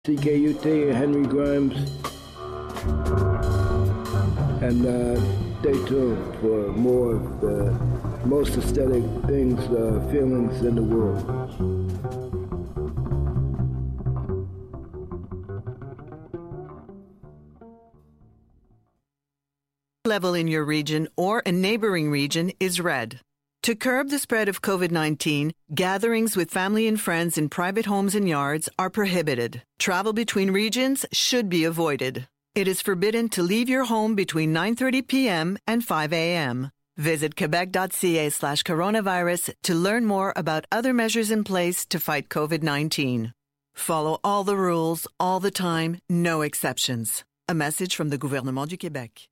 CKUT, Henry Grimes, and stay tuned for more of the most aesthetic things, feelings in the world. Level in your region or a neighboring region is red. To curb the spread of COVID-19, gatherings with family and friends in private homes and yards are prohibited. Travel between regions should be avoided. It is forbidden to leave your home between 9:30 p.m. and 5 a.m. Visit quebec.ca/coronavirus to learn more about other measures in place to fight COVID-19. Follow all the rules, all the time, no exceptions. A message from the Gouvernement du Québec.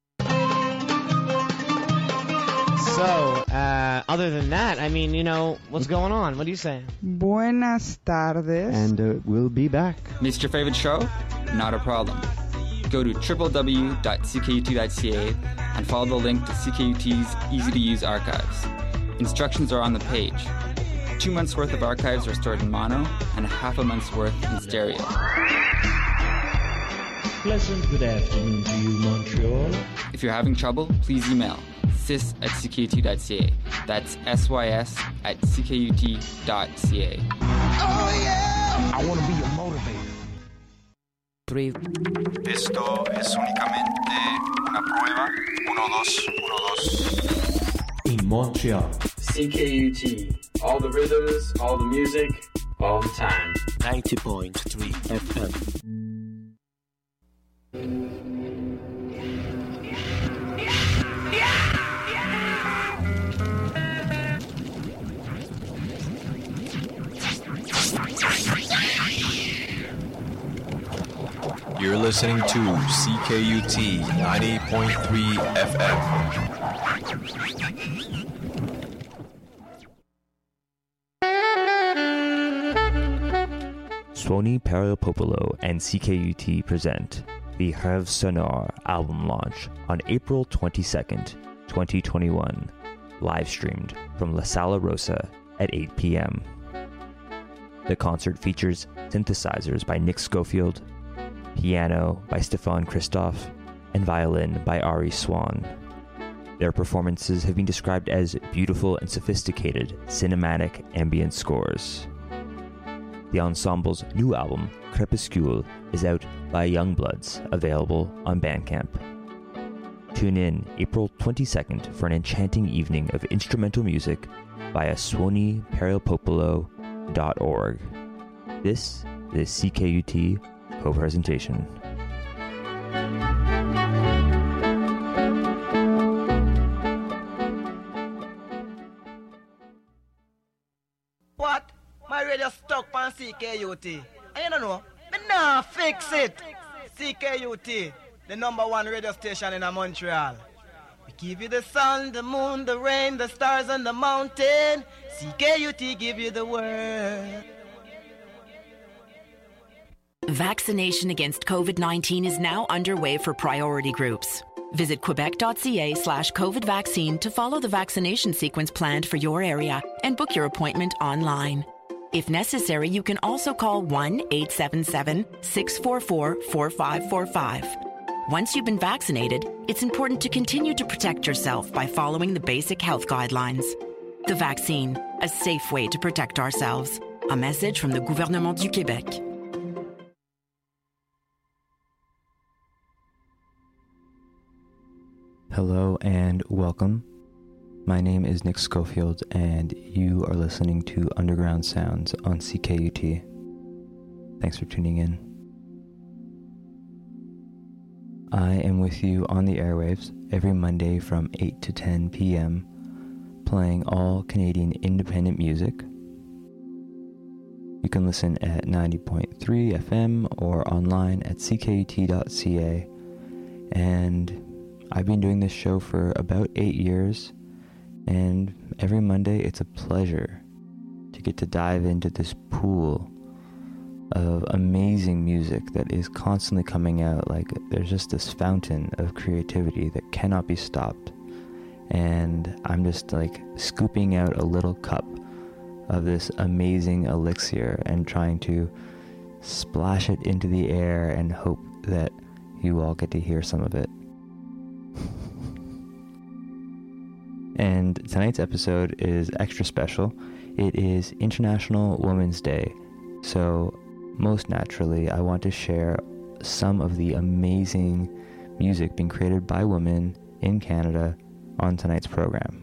So, other than that, I mean, you know, what's going on? What do you say? Buenas tardes. And we'll be back. Missed your favorite show? Not a problem. Go to www.ckut.ca and follow the link to CKUT's easy-to-use archives. Instructions are on the page. 2 months' worth of archives are stored in mono and half a month's worth in stereo. Pleasant good afternoon to you, Montreal. If you're having trouble, please email sys@ckut.ca. That's sys@ckut.ca. Oh yeah! I want to be your motivator. Esto es únicamente una prueba. 1, 2, 1, 2. In Montreal. CKUT. All the rhythms, all the music, all the time. 90.3 FM. You're listening to CKUT 90.3 FM. Swoni Parapopolo and CKUT present the Rêve Sonore album launch on April 22nd, 2021, live streamed from La Sala Rosa at 8 p.m. The concert features synthesizers by Nick Schofield, piano by Stefan Christoph, and violin by Ari Swan. Their performances have been described as beautiful and sophisticated cinematic ambient scores. The ensemble's new album, Crépuscule, is out by Youngbloods, available on Bandcamp. Tune in April 22nd for an enchanting evening of instrumental music via swoniparapopolo.org. This is CKUT Co-Presentation. What? My radio stuck on CKUT. And you don't know, me nah fix it. CKUT, the #1 radio station in Montreal. We give you the sun, the moon, the rain, the stars, and the mountain. CKUT give you the word. Vaccination against COVID-19 is now underway for priority groups. Visit quebec.ca/COVID vaccine to follow the vaccination sequence planned for your area and book your appointment online. If necessary, you can also call 1-877-644-4545. Once you've been vaccinated, it's important to continue to protect yourself by following the basic health guidelines. The vaccine, a safe way to protect ourselves. A message from the Gouvernement du Québec. Hello and welcome. My name is Nick Schofield and you are listening to Underground Sounds on CKUT. Thanks for tuning in. I am with you on the airwaves every Monday from 8 to 10 p.m. playing all Canadian independent music. You can listen at 90.3 FM or online at ckut.ca, and I've been doing this show for about 8 years, and every Monday it's a pleasure to get to dive into this pool of amazing music that is constantly coming out. Like, there's just this fountain of creativity that cannot be stopped, and I'm just like scooping out a little cup of this amazing elixir and trying to splash it into the air and hope that you all get to hear some of it. And tonight's episode is extra special. It is International Women's Day, so most naturally I want to share some of the amazing music being created by women in Canada on tonight's program.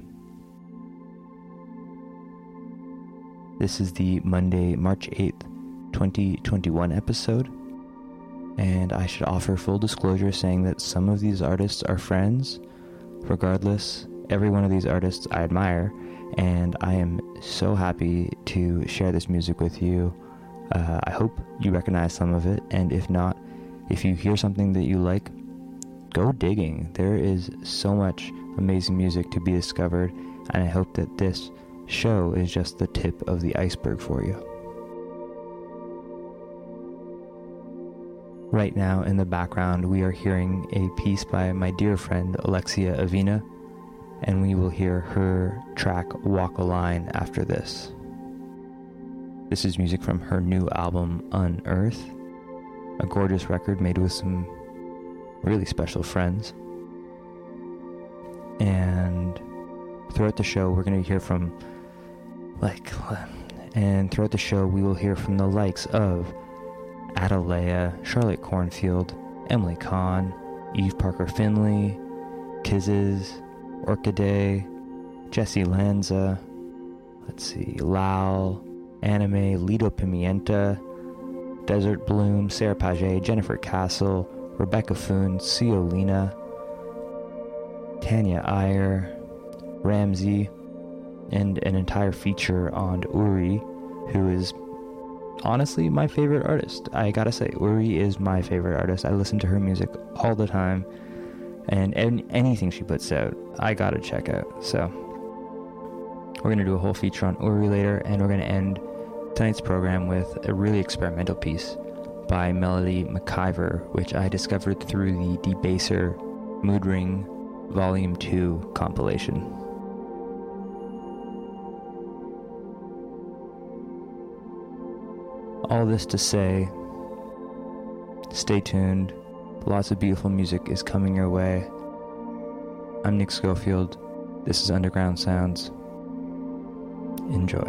This is the Monday, March 8th, 2021 episode, and I should offer full disclosure saying that some of these artists are friends. Regardless, every one of these artists I admire, and I am so happy to share this music with you. I hope you recognize some of it, and if not, if you hear something that you like, go digging. There is so much amazing music to be discovered, and I hope that this show is just the tip of the iceberg for you. Right now in the background we are hearing a piece by my dear friend Alexia Avina, and we will hear her track Walk a Line after this. This is music from her new album Unearth, a gorgeous record made with some really special friends. And throughout the show we're going to hear from throughout the show we will hear from the likes of Adalea, Charlotte Cornfield, Emily Kahn, Eve Parker Finley, Kizes, Orchidea, Jessie Lanza, Lal, Anime, Lido Pimienta, Desert Bloom, Sarah Page, Jennifer Castle, Rebecca Foon, Ciolina, Tanya Iyer, Ramsey, and an entire feature on Uri, who is honestly my favorite artist. I gotta say, Uri is my favorite artist. I listen to her music all the time, and anything she puts out, I gotta check out. So we're gonna do a whole feature on Uri later, and we're gonna end tonight's program with a really experimental piece by Melody McIver, which I discovered through the Debaser Mood Ring Volume 2 compilation. All this to say, stay tuned. Lots of beautiful music is coming your way. I'm Nick Schofield. This is Underground Sounds. Enjoy.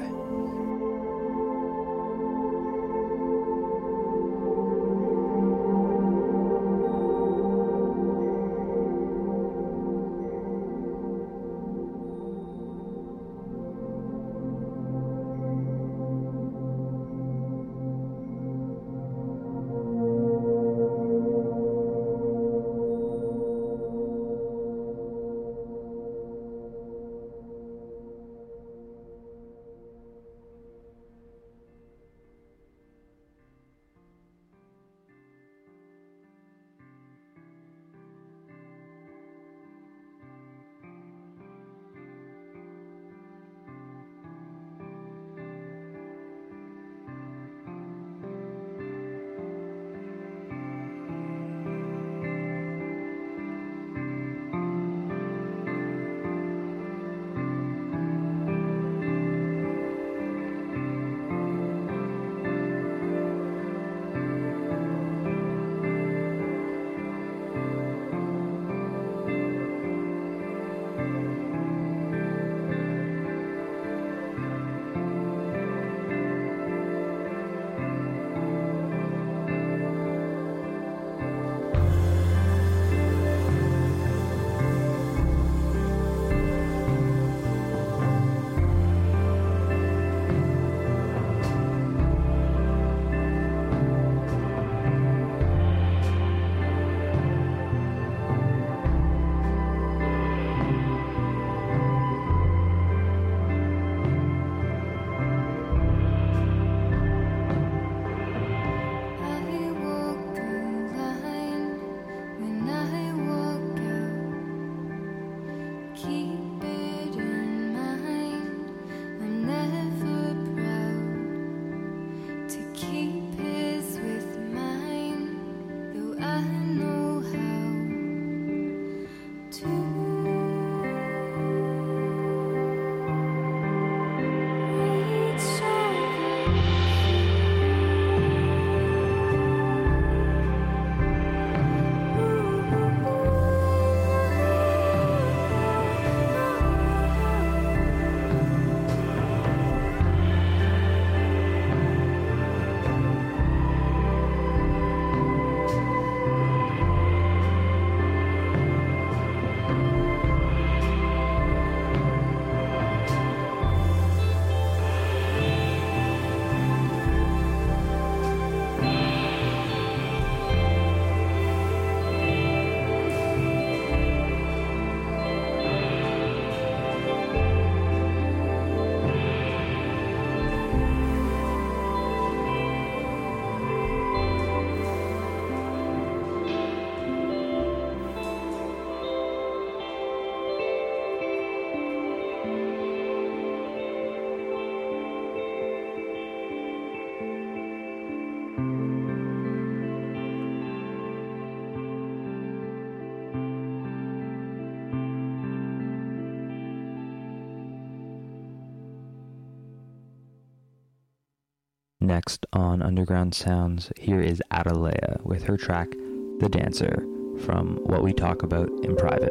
next on Underground Sounds, here is Atalaya with her track, The Dancer, from What We Talk About in Private.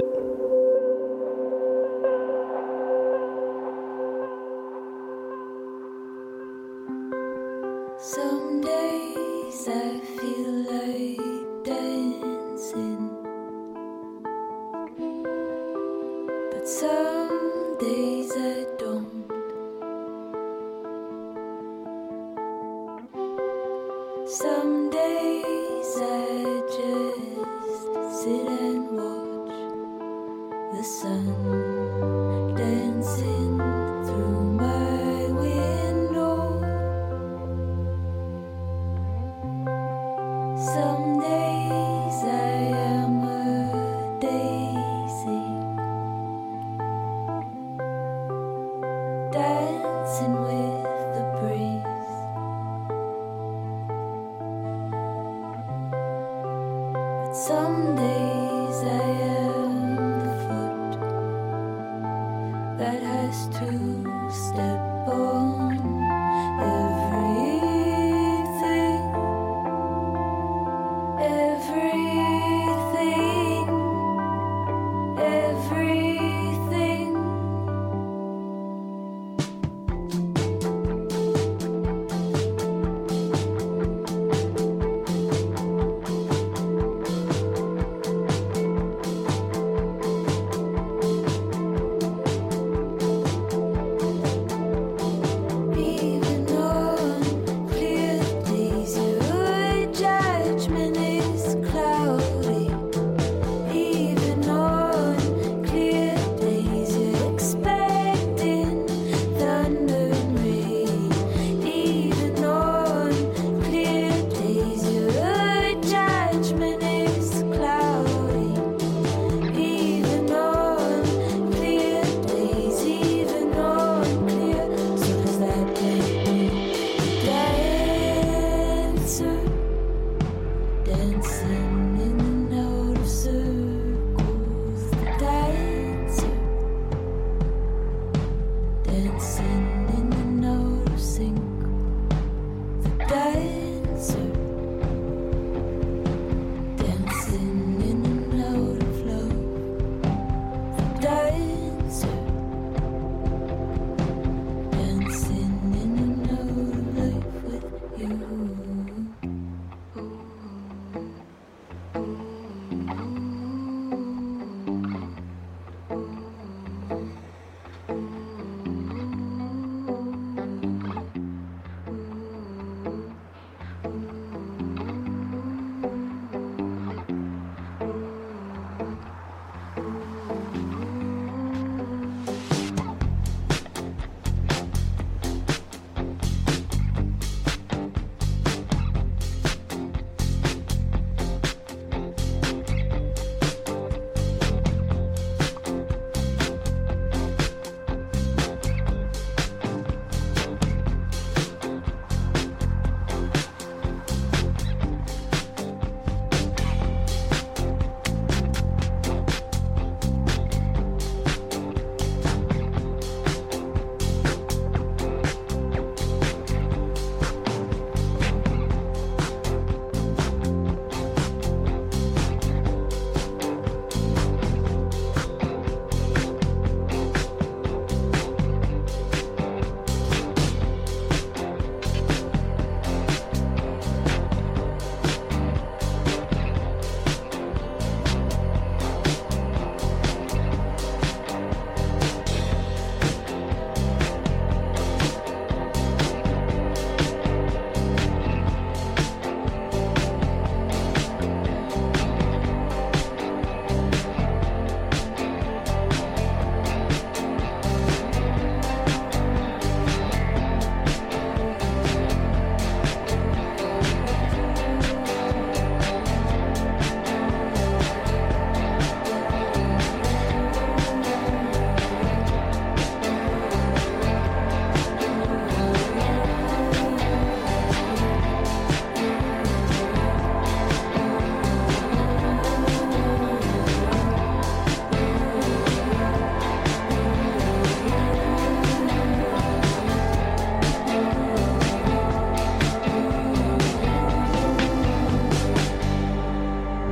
Some days I feel like dancing, but some days I don't. Some days I just sit and watch the sun dancing through my window. Some days I am a daisy, dancing with the breeze. But some days I am the foot that has to step on everything.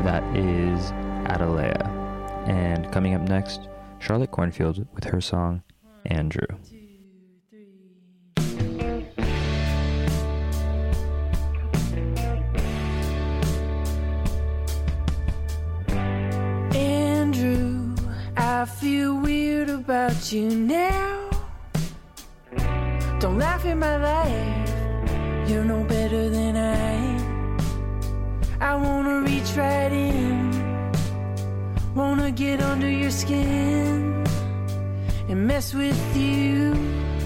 That is Adalea. And coming up next, Charlotte Cornfield with her song, Andrew. Andrew, I feel weird about you now. Don't laugh at my life, you're no better than I am. I wanna reach right in, wanna get under your skin and mess with you.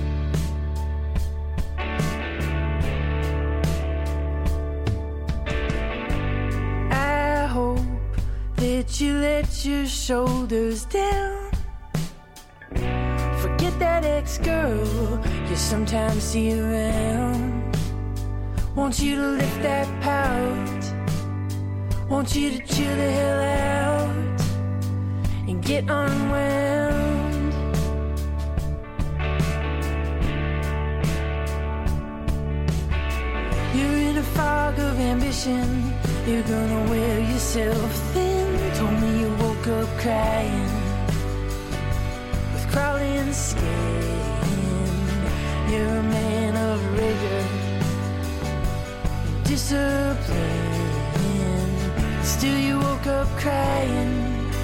I hope that you let your shoulders down. Forget that ex-girl you sometimes see around. Want you to lift that pout, want you to chill the hell out and get unwound. You're in a fog of ambition, you're gonna wear yourself thin. Told me you woke up crying with crawling skin. You're a man of rigor, discipline. Still you woke up crying.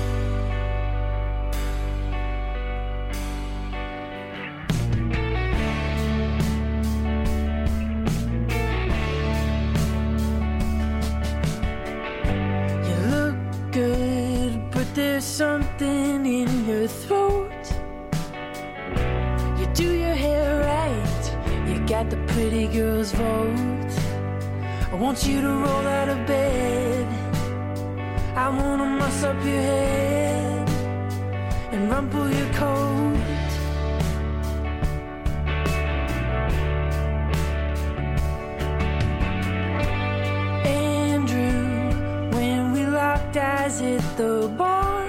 You look good, but there's something in your throat. You do your hair right, you got the pretty girl's vote. I want you to roll out of bed, I wanna muss up your head and rumple your coat. Andrew, when we locked eyes at the bar,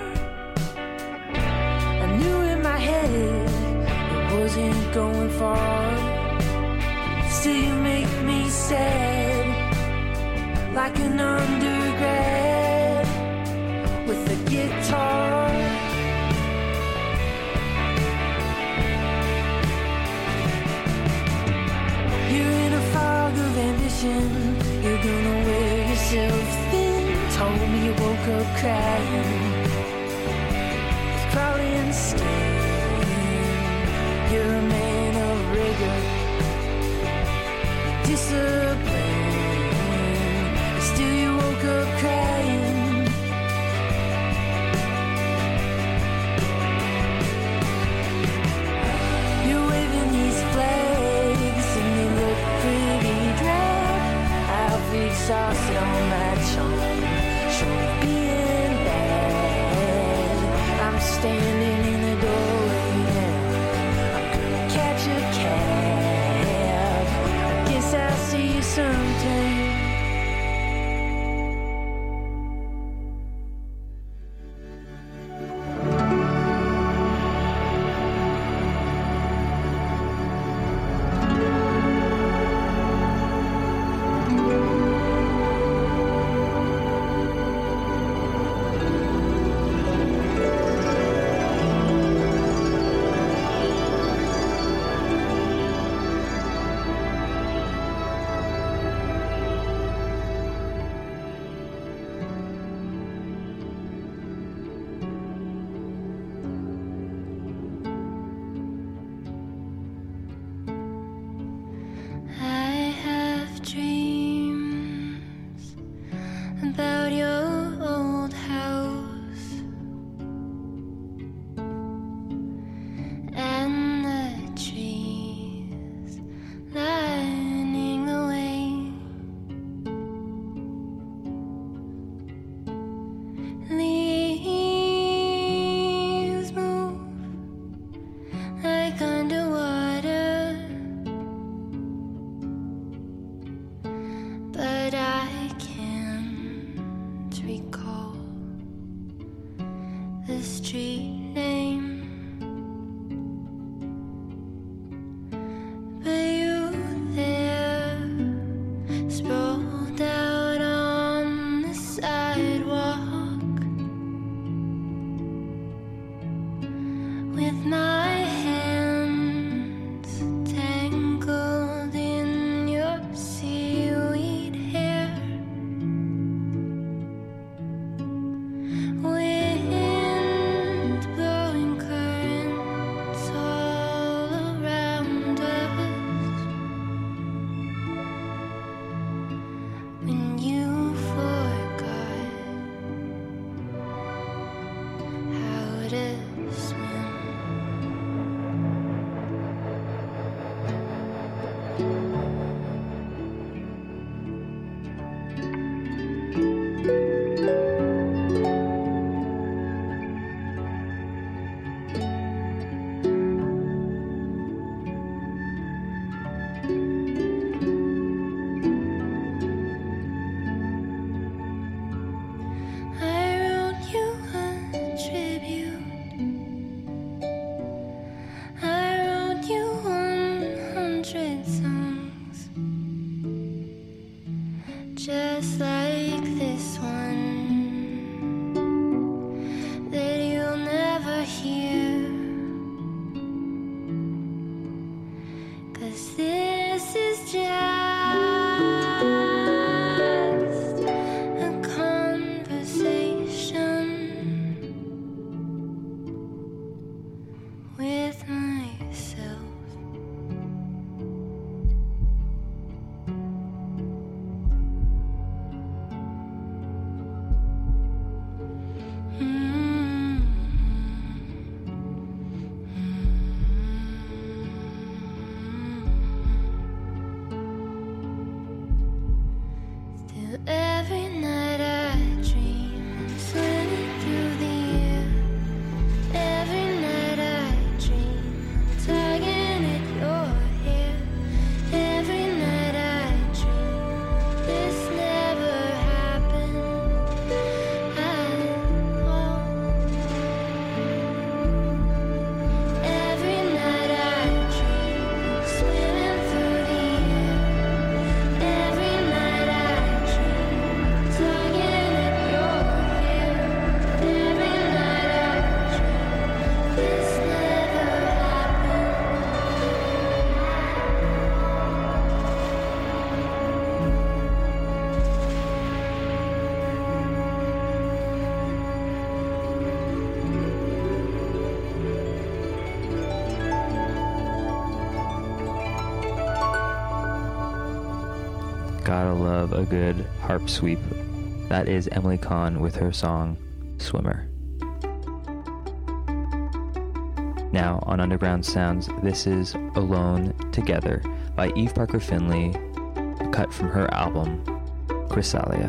I knew in my head it wasn't going far. Still you make me sad, like an undergrad with a guitar. You're in a fog of ambition, you're gonna wear yourself thin. Told me you woke up crying with crawling skin. You're a man of rigor, discipline. Still you woke up crying. You're waving these flags and they look pretty drab. I'll be exhausted on my charm, sure of being bad. I'm standing in the doorway now, I'm gonna catch a cab. I guess I'll see you sometime. Sprawled out on the sidewalk. gotta love a good harp sweep. That is Emily Kahn with her song, Swimmer. Now, on Underground Sounds, this is Alone Together by Eve Parker Finley, cut from her album, Chrysalia.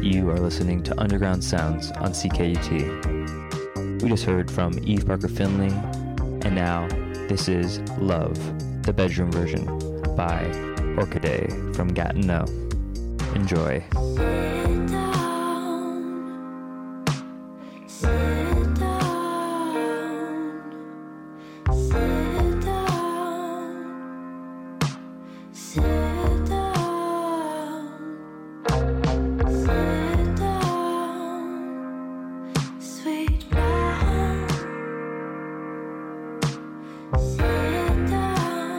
You are listening to Underground Sounds on CKUT. We just heard from Eve Parker Finley, and now this is Love, the bedroom version by Orchidea from Gatineau. Enjoy.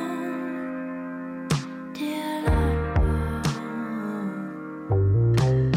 Dear love,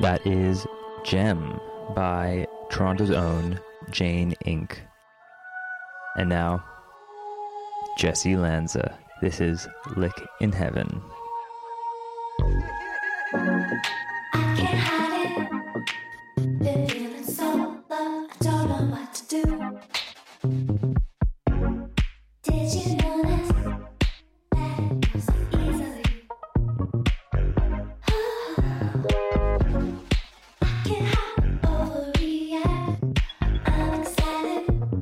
That is Gem by Toronto's own Jane Inc. And now, Jesse Lanza. This is Lick in Heaven. I can't hide it. Been feeling so low, I don't know what to do. Did you notice that it was so easily? I can't overreact. I'm excited.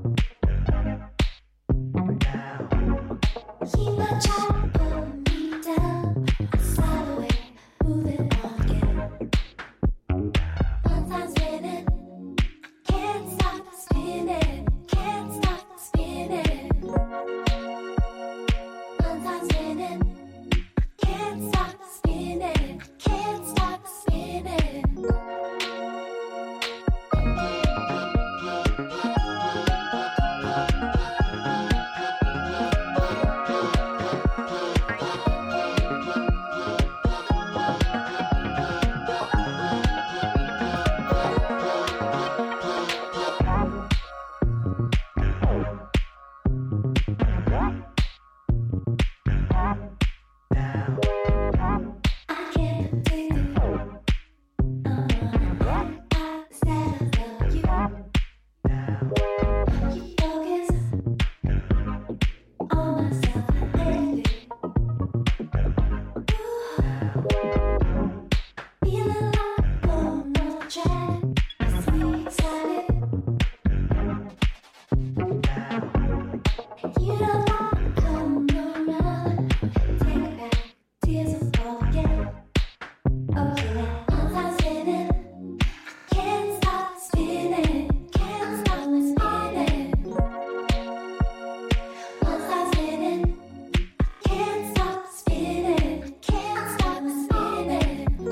Keep my child pulling me down. I slide away, moving on again. One time's winning. Can't stop spinning. Can't stop spinning. One time's winning. Can't stop spinning. Can't stop spinning. I can't take it. I said I love you. Keep focus on myself and it. Feeling like on the track. Makes me excited. You don't want to come around. Take it back. Tears will fall again. Okay, one time spinning. Can't stop spinning. Can't stop spinning. One time spinning. Can't stop spinning. Can't stop spinning.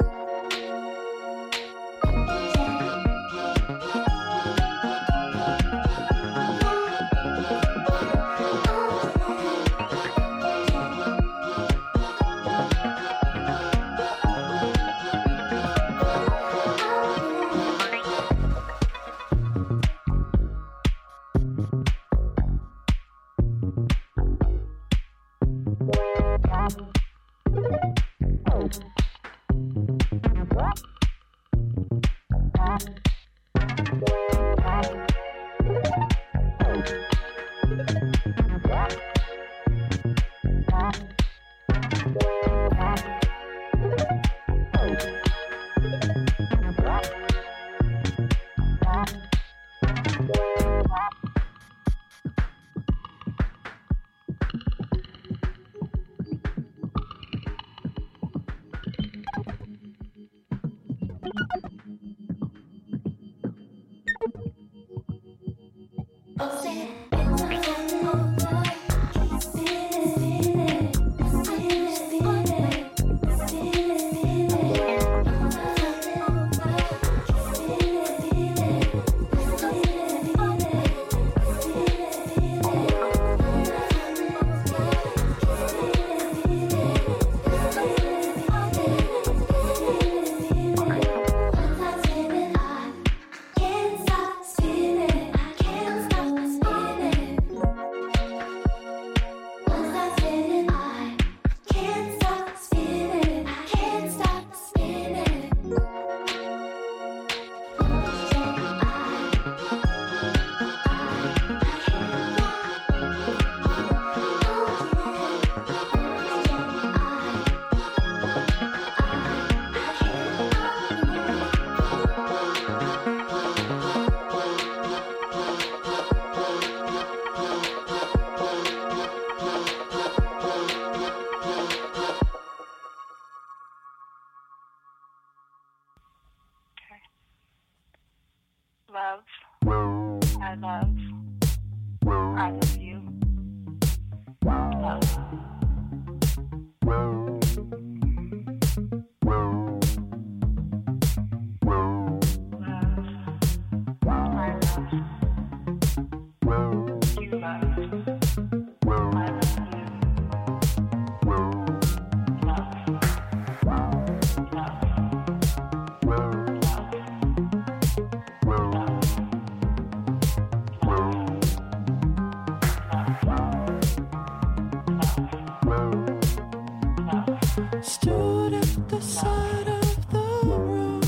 Stood at the side of the road.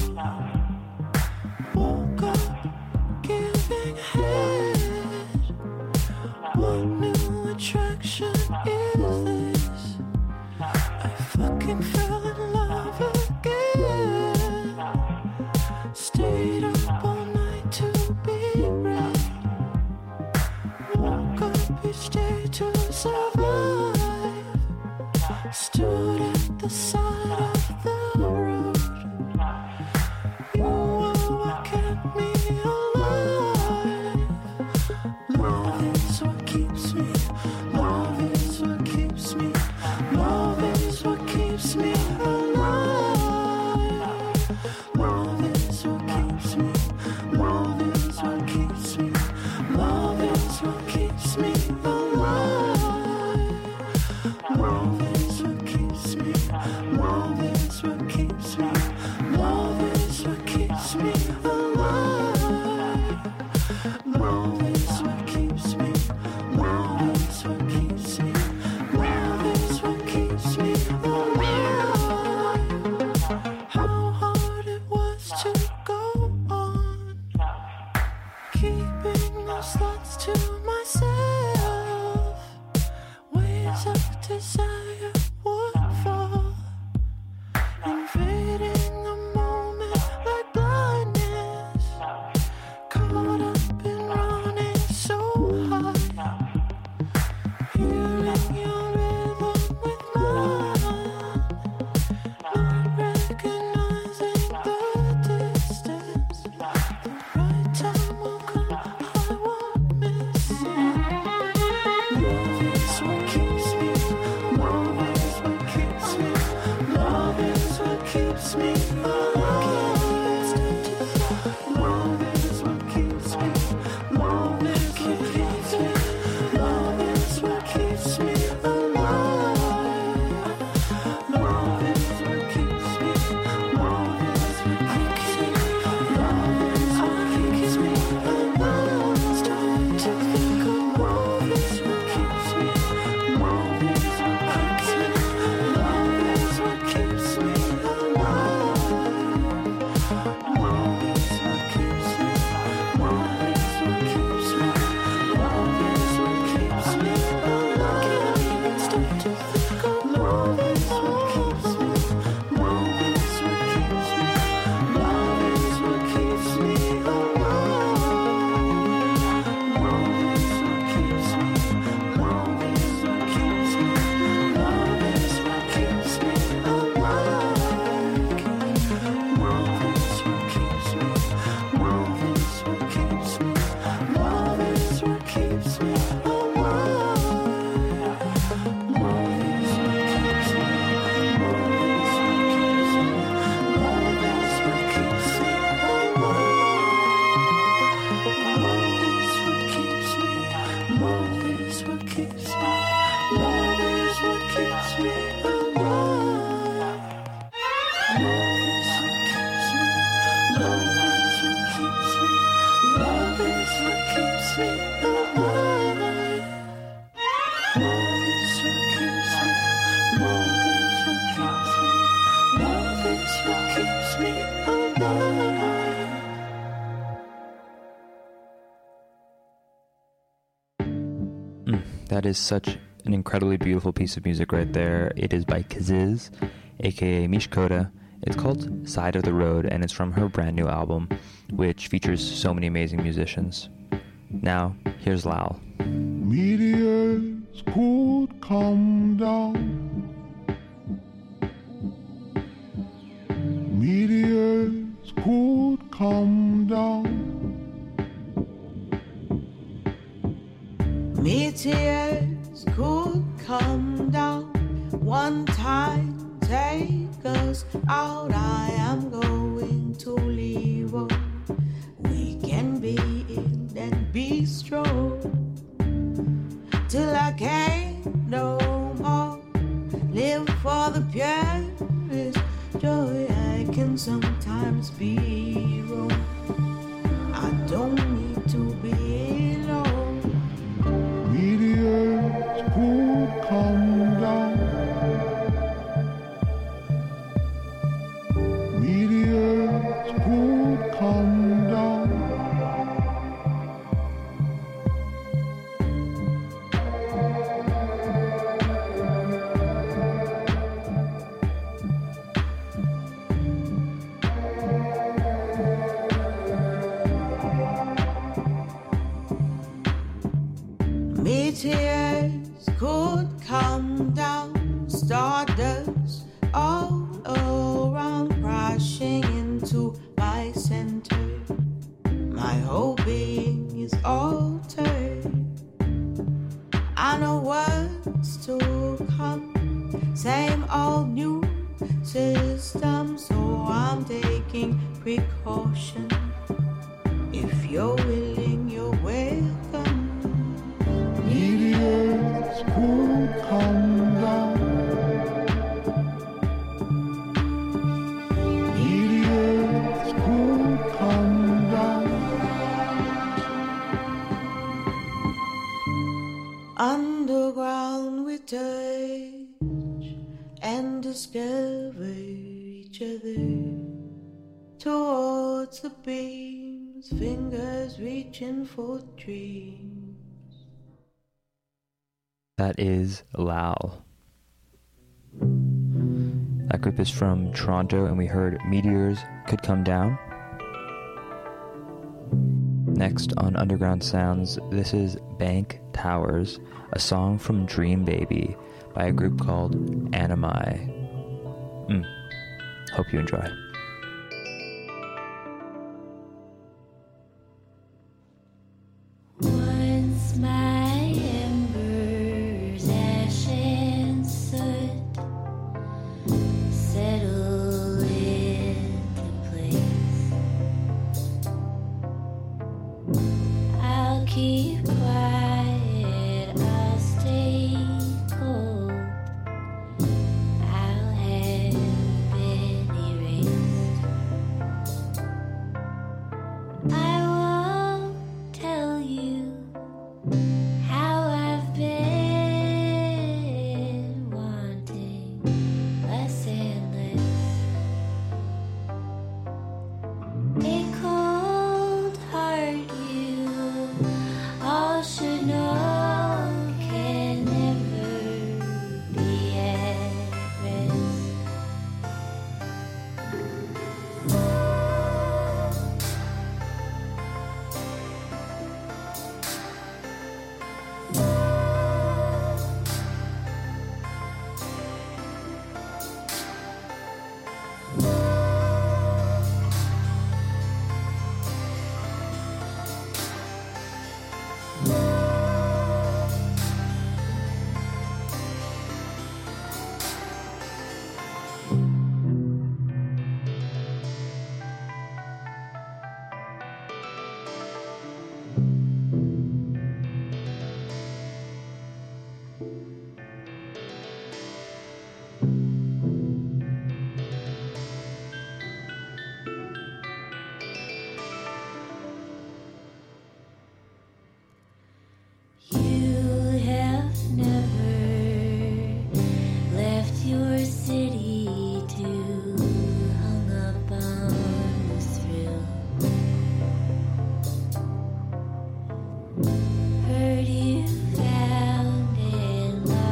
Woke up giving head. What new attraction is this? I fucking fell in love again. Stayed up all night to be right. Woke up each day to survive. Stood at the side of the road. You are what kept me alive. Love is what keeps me. Love is what keeps me. Love is what keeps me alive. Love is what keeps me. Love is what keeps me. Love is what keeps me alive. Love is what keeps me. Love is what keeps me. Love is what keeps me alive. Love is what keeps me. Love is what keeps me. Love is what keeps me alive. How hard it was to go on, keeping those thoughts to myself. Waves of desire would fall, invading the moment like blindness. Caught up in running so high, hearing your rhythm with mine, not recognizing the distance. The right time will come, I won't miss it. Love is what keeps me. Love is what keeps me. Love is what keeps me alive. Love is what keeps me. Love is what keeps me. Love is what keeps me alive. Love is what keeps me. Love is what keeps me. Love is what keeps me alive. Start to think of love is what keeps me. Love is what keeps me. Love is what keeps me alive. Love is what keeps me. Love is what keeps me. Love is what keeps me alive. Start to think of love is what keeps me. Love is what keeps me. Love is what keeps me alive. Love is what keeps me. Love is what keeps me. Love is what keeps me alive. Love is what keeps me. Love is what keeps me. Love is what keeps me alive. Love is what keeps me. Love is what keeps me. Love is what keeps me alive. Love is what keeps me. Love is what keeps me. Love is what keeps me alive. Love is what keeps me. Love is what keeps me. Love is what keeps me alive. Love is what keeps me. Love is what keeps me. Love is what keeps me alive. That is such an incredibly beautiful piece of music right there. It is by Kaziz, aka Mishkota. It's called Side of the Road, and it's from her brand new album, which features so many amazing musicians. Now, here's Lal. Meteors could come down. Meteors could come down. Meteors could come down. One time take us out. I am going to leave. We can be in that bistro till I can't no more. Live for the purest joy. I can sometimes be wrong. I don't need to be alone. Meteors could come down. Meteors could come down, stardust all around, crashing into my center. My whole being is altered. I know what's to come, same old new system, so I'm taking precaution. If you're willing, you're welcome. Meteors could come down. Meteors could come down. Underground we touch and discover each other. Towards the beams, fingers reaching for dreams. That is Lal. That group is from Toronto, and we heard Meteors Could Come Down. Next on Underground Sounds, this is Bank Towers, a song from Dream Baby by a group called Animi. Hope you enjoy. Once my embers, ash and soot settle into place, I'll keep quiet, I'll stay cold, I'll have been erased. I won't tell you how I've been wanting less and less. A cold heart you all should know can never be at rest. You have never left your city to hung up on the thrill. Heard you found and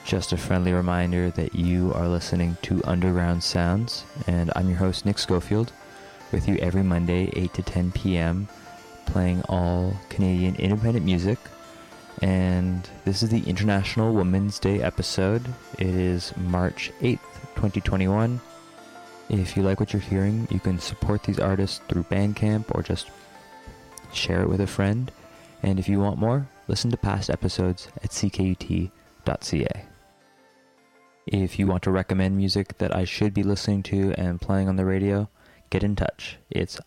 Just a friendly reminder that you are listening to Underground Sounds, and I'm your host, Nick Schofield, with you every Monday, 8 to 10 p.m., playing all Canadian independent music. And this is the International Women's Day episode. It is March 8th, 2021. If you like what you're hearing, you can support these artists through Bandcamp or just share it with a friend. And if you want more, listen to past episodes at ckut.ca. If you want to recommend music that I should be listening to and playing on the radio, get in touch. It's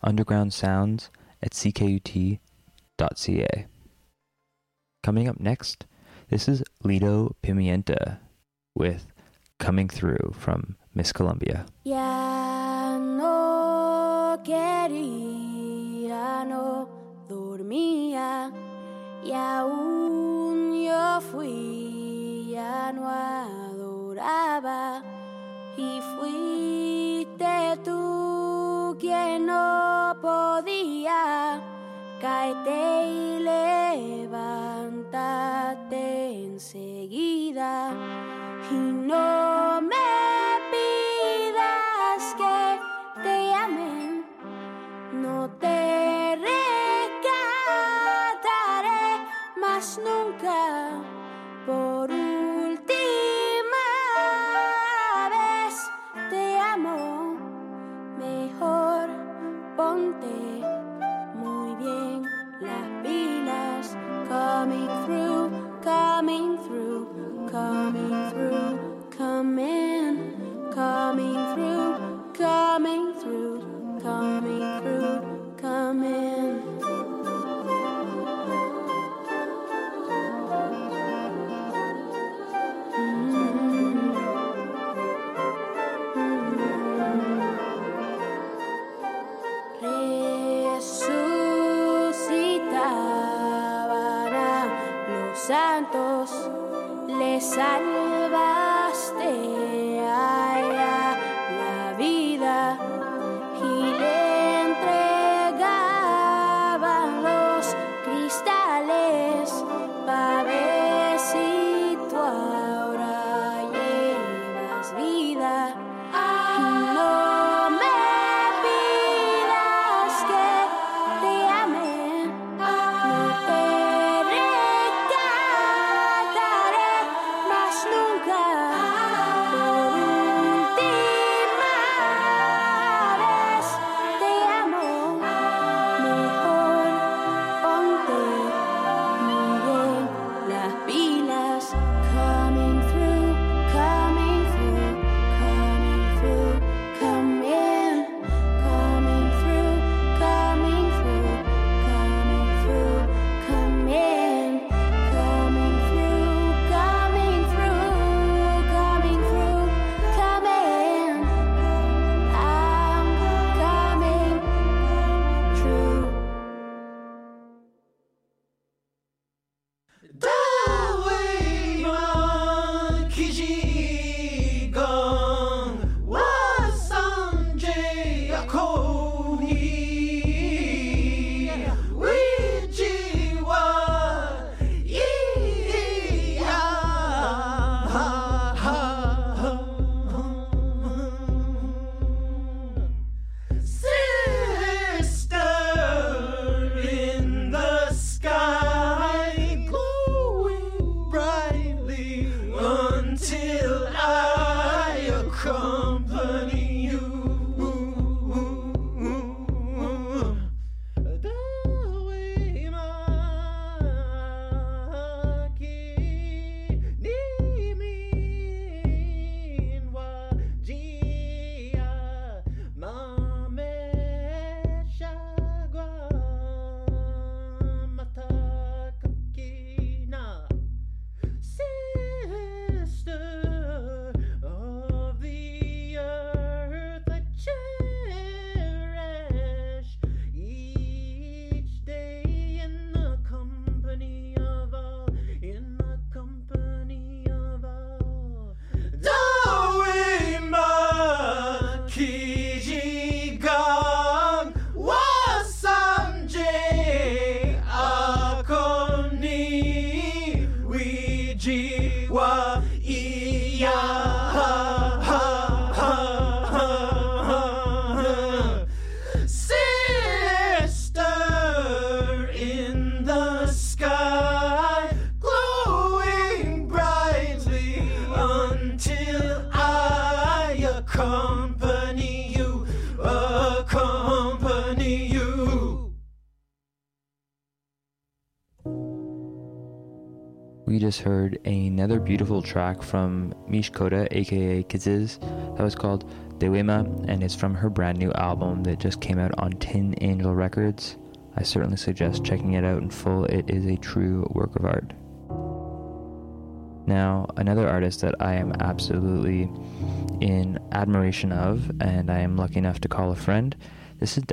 undergroundsounds@ckut.ca. Coming up next, this is Lido Pimienta with Coming Through from Miss Columbia. Ya no quería, no dormía, y aún yo fui, ya no adoraba, y fuiste tú quien no podía. Cáete y levántate enseguida, y no me pidas que te llame, no te rescataré más nunca. Por última vez te amo, mejor ponte muy bien las pilas. Coming through, coming through, coming through, come in, coming through, coming through, coming through, come in. Santos, le salvaste a ella la vida y le entregaban los cristales para ver si tú ahora llevas vida. No me pidas que te ame, no te rescataré más nunca. Por we just heard another beautiful track from Mish Koda, aka Kiziz, that was called Dewema, and it's from her brand new album that just came out on Tin Angel Records. I certainly suggest checking it out in full. It is a true work of art. Now, another artist that I am absolutely in admiration of, and I am lucky enough to call a friend, this is